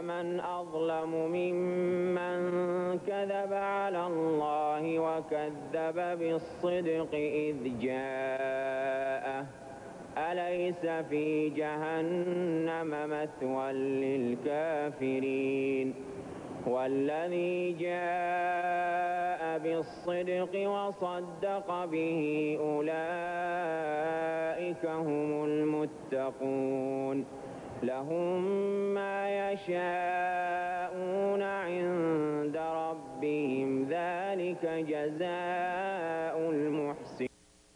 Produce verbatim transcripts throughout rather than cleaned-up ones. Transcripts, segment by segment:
فمن أظلم ممن كذب على الله وكذب بالصدق إذ جاءه أليس في جهنم مثوى للكافرين والذي جاء بالصدق وصدق به أولئك هم المتقون لهم ما يشاءون عند ربهم ذلك جزاء المحسنين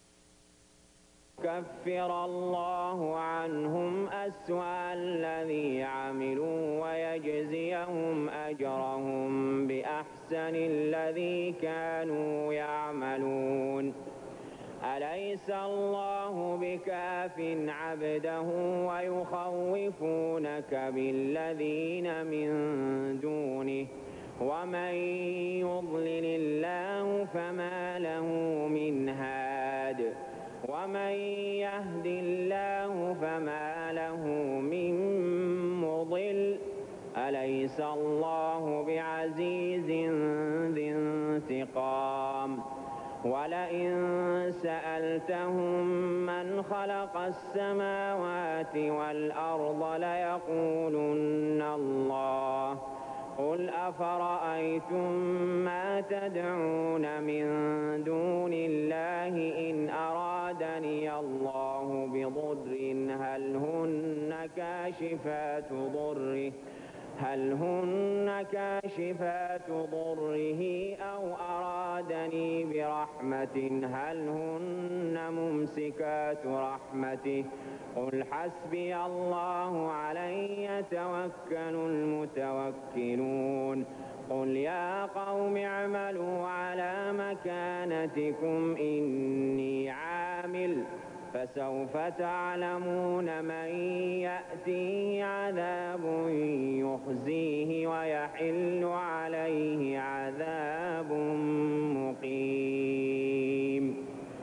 يكفر الله عنهم أسوأ الذي عملوا ويجزيهم أجرهم بأحسن الذي كانوا يعملون أليس الله بكاف عبده ويخوفونك بالذين من دونه ومن يضلل الله فما له من هاد ومن يهد الله فما له من مضل أليس الله بعزيز ذي انتقام ولئن سألتهم من خلق السماوات والأرض ليقولن الله قل أفرأيتم ما تدعون من دون الله إن أرادني الله بضر هل هن كاشفات ضره هل هن كاشفات ضره أو أرادني برحمة هل هن ممسكات رحمته قل حسبي الله عليه يتوكل المتوكلون قل يا قوم اعملوا على مكانتكم إني عامل فسوف تعلمون من يأتيه عذاب يخزيه ويحل عليه عذاب مقيم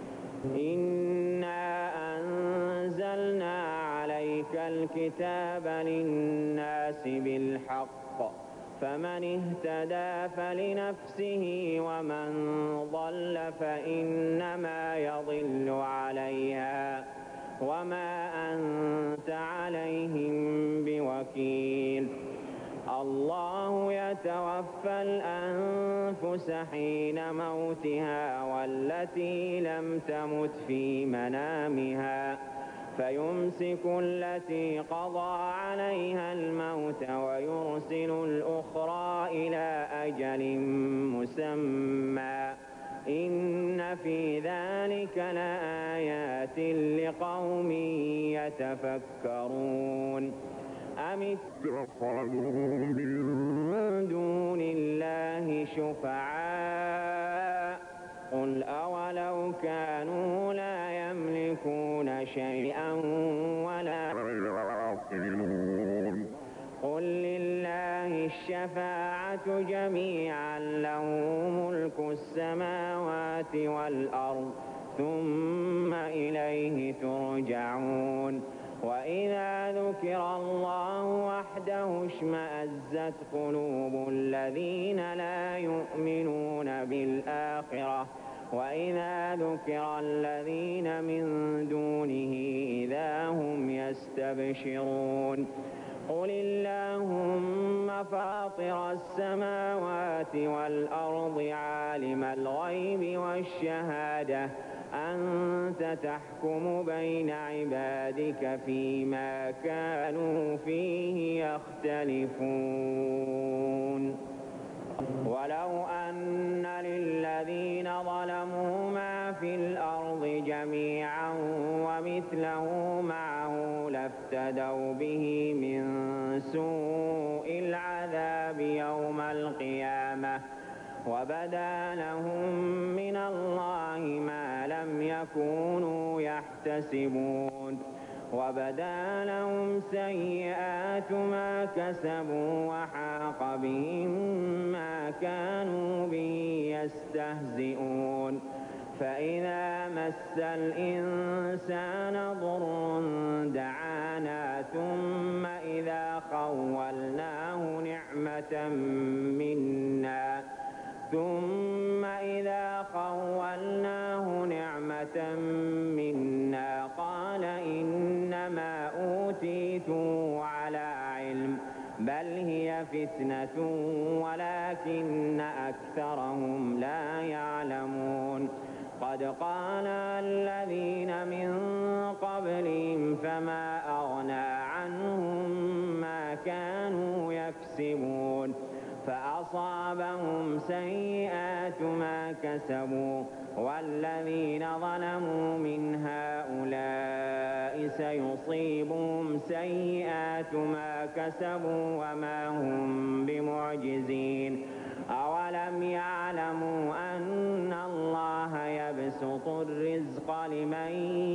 إنا أنزلنا عليك الكتاب للناس بالحق فمن اهتدى فلنفسه ومن ضل فإنما يضل عليها وما أنت عليهم بوكيل الله يتوفى الأنفس حين موتها والتي لم تمت في منامها فيمسك التي قضى عليها الموت ويرسل الأخرى إلى أجل مسمى إن في ذلك لآيات لقوم يتفكرون أم اتخذوا من دون الله شفعاء قل أولو كانوا لا يملكون شيئا ولا يعقلون قل لله الشفاعة جميعا له ملك السماوات والأرض ثم إليه ترجعون وإذا ذكر الله وحده اشمأزت قلوب الذين لا يؤمنون بالآخرة وإذا ذكر الذين من دونه إذا هم يستبشرون قل اللهم فاطر السماوات والأرض عالم الغيب والشهادة أنت تحكم بين عبادك فيما كانوا فيه يختلفون ولو أن للذين ظلموا ما في الأرض جميعا ومثله معه لافتدوا به من سوء العذاب يوم القيامة وبدا لهم من الله ما لم يكونوا يحتسبون وبدا لهم سيئات ما كسبوا وحاق بهم ما كانوا به يستهزئون فإذا مس الإنسان ضر دعانا ثم إذا خولناه منا قال إنما أوتيته على علم بل هي فتنة ولكن أكثرهم لا يعلمون قد قال الذين من قبلهم فما أغنى عنهم ما كانوا يكسبون فأصابهم سيئات ما كسبوا والذين ظلموا من هؤلاء سيصيبهم سيئات ما كسبوا وما هم بمعجزين أولم يعلموا أن الله يبسط الرزق لمن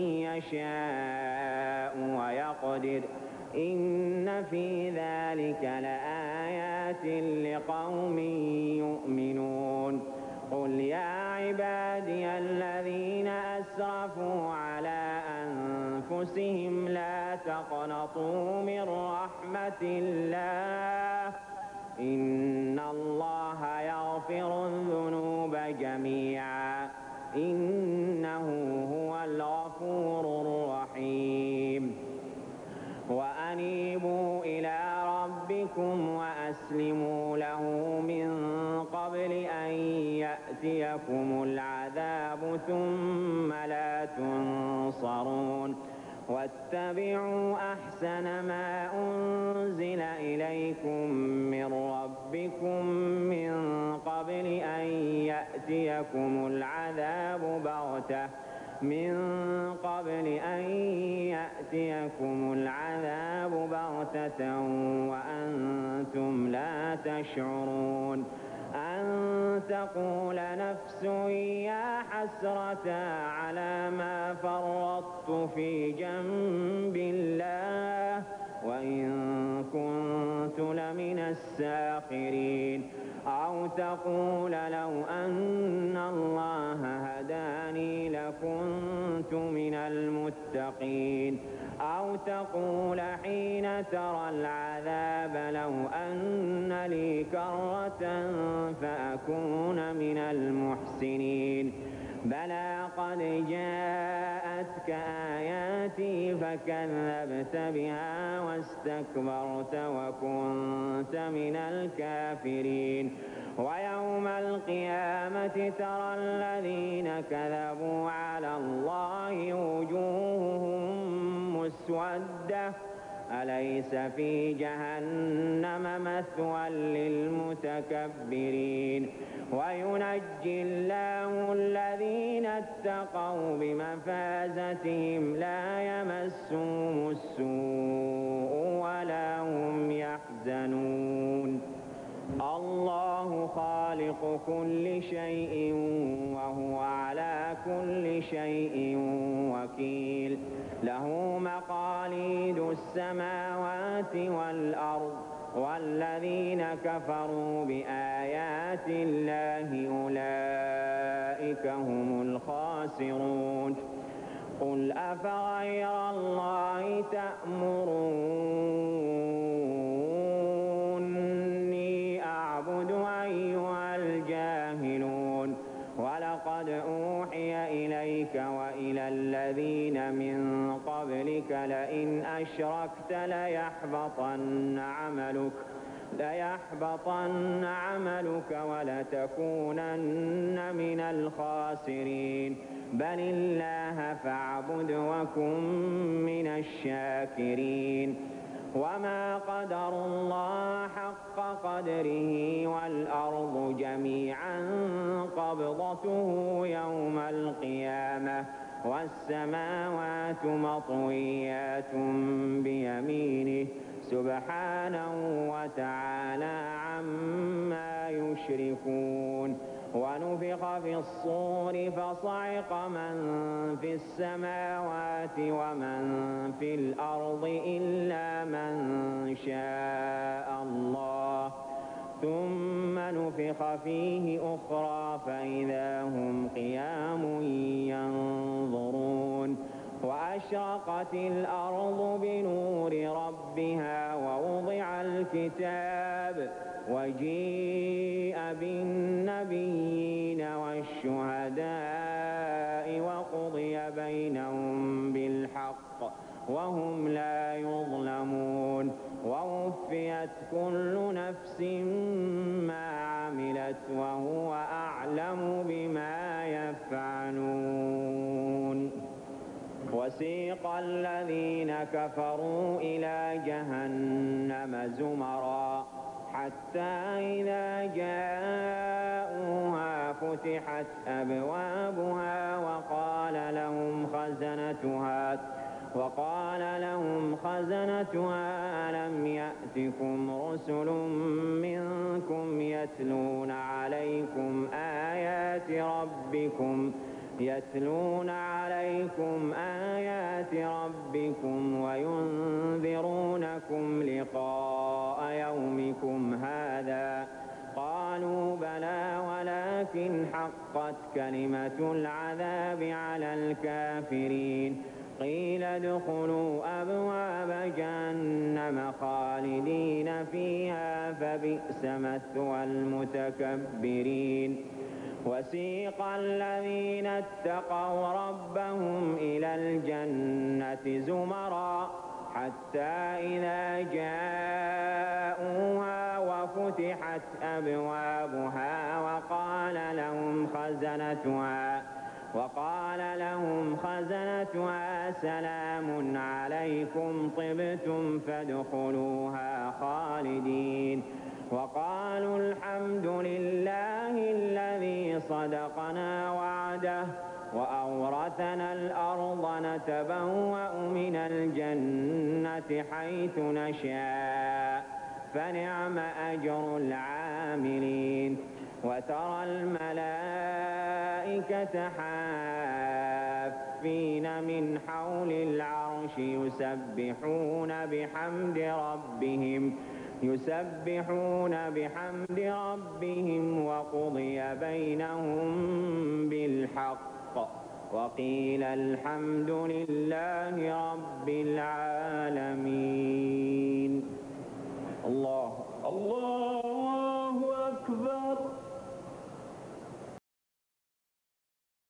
يشاء ويقدر إن في ذلك لآيات لقوم يؤمنون قل يا عبادي الذين أسرفوا على أنفسهم لا تقنطوا من رحمة الله إن الله يغفر الذنوب جميعا إنه هو الغفور الرحيم وأنيبوا إلى ربكم وأسلموا له من قبل أن يأتيكم العذاب ثم لا تنصرون واتبعوا أحسن ما أنزل إليكم من ربكم من قبل أن يأتيكم العذاب بغتة من قبل أن يأتيكم العذاب بغتة وأنتم لا تشعرون أن تقول نفس يا حسرة على ما فرطت في جنب الله وإن كنت لمن الساخرين أو تقول لو أن الله هداني لكنت من المتقين أو تقول حين ترى العذاب لو أن لي كرة فأكون من المحسنين بلى قد جاءتك آياتي فكذبت بها واستكبرت وكنت من الكافرين ويوم القيامة ترى الذين كذبوا على الله وجوههم مسودة أليس في جهنم مثوى للمتكبرين وينجي الله الذين اتقوا بمفازتهم لا يمسهم السوء ولا هم يحزنون الله خالق كل شيء وهو على كل شيء وكيل له مقاليد السماوات والأرض والذين كفروا بآيات الله أولئك هم الخاسرون قل أفغير الله تأمروني أعبد أيها الجاهلون ولقد أوحي إليك وإلى الذين من قبلك لئن أشركت ليحبطن عملك ليحبطن عملك ولتكونن من الخاسرين بل الله فاعبد وكن من الشاكرين وما قدروا الله حق قدره والأرض جميعا قبضته يوم القيامة والسماوات مطويات بيمينه سبحانه وتعالى عما يشركون ونفخ في الصور فصعق من في السماوات ومن في الأرض إلا من شاء الله ثم نفخ فيه أخرى فإذا هم قيام ينظرون وأشرقت الأرض بنور ربها ووضع الكتاب وجيء بالنبيين والشهداء وقضي بينهم بينهم بالحق وهم لا يظلمون ووفيت كل نفس ما عملت وهو أعلم بما يفعلون وسيق الذين كفروا إلى جهنم زمرا حتى إذا جاءوها فتحت أبوابها وقال لهم خزنتها وقال لهم خزنتها ألم يأتكم رسل منكم يتلون عليكم آيات ربكم يتلون عليكم آيات ربكم وينذرونكم لقاء يومكم هذا قالوا بلى ولكن حقت كلمة العذاب على الكافرين قيل ادخلوا أبواب جهنم خالدين فيها فبئس مثوى المتكبرين وسيق الذين اتقوا ربهم إلى الجنة زمرا حتى إذا جاءوها وفتحت أبوابها وقال لهم خزنتها وقال لهم خزنتها سلام عليكم طبتم فادخلوها خالدين وقالوا الحمد لله الذي صدقنا وعده وأورثنا الأرض نتبوأ من الجنة حيث نشاء فنعم أجر العاملين وترى الملائكة حافين من حول العرش يسبحون بحمد ربهم يسبحون بحمد ربهم وقضي بينهم بالحق وقيل الحمد لله رب العالمين.